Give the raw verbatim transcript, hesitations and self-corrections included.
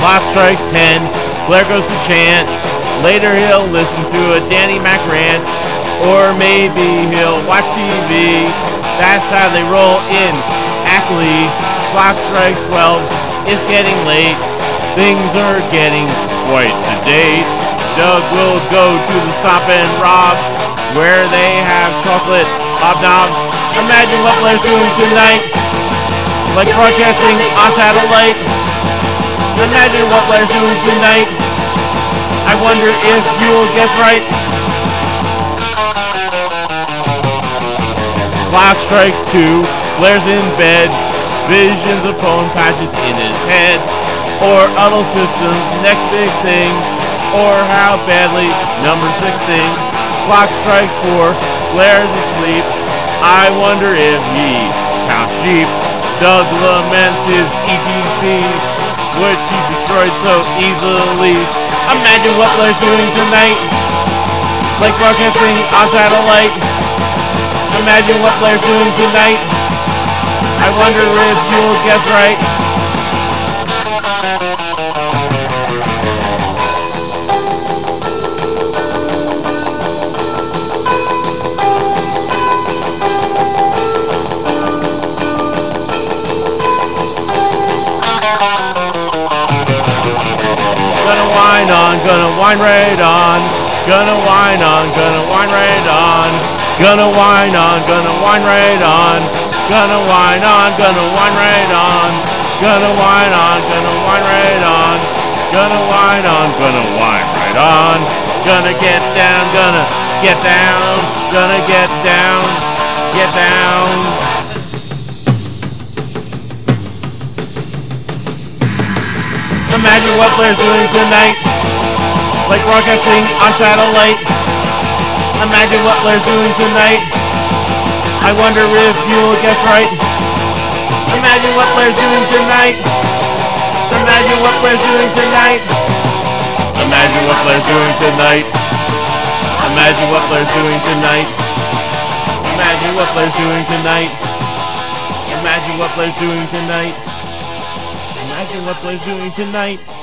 Clock strikes ten. Blair goes to chant. Later he'll listen to a Danny Mac rant. Or maybe he'll watch T V. That's how they roll in Ackley. Clock strikes twelve. It's getting late. Things are getting quite sedate. Doug will go to the Stop and Rob, where they have chocolate hobnobs. Imagine what Blair's doing tonight, like broadcasting on satellite. Imagine what Blair's doing tonight. I wonder if you'll guess right. Clock strikes two. Blair's in bed. Visions of phone patches in his head. Or Uddle Systems, next big thing. Or how badly number six things. Clock strikes four. Blair's asleep. I wonder if he counts sheep. Doug laments his E T C, which he destroyed so easily. Imagine what Blair's doing tonight, like broadcasting on satellite. Imagine what Blair's doing tonight. I wonder if you'll guess right. Gonna whine on, gonna whine right on. Gonna whine on, gonna whine right on. Gonna whine on, gonna whine right on. Gonna whine on, gonna whine right on. Gonna whine on, gonna whine right on. Gonna whine on, gonna whine right on. Gonna get down, gonna get down. Gonna get down, get down. Imagine what Blair's doing tonight, like broadcasting on satellite. Imagine what Blair's doing tonight. I wonder if you'll guess right. Imagine what Blair's doing tonight. Imagine what Blair's doing tonight. Imagine what Blair's doing tonight. Imagine what Blair's doing tonight. Imagine what Blair's doing tonight. Imagine what Blair's doing tonight. Imagine what Blair's doing tonight.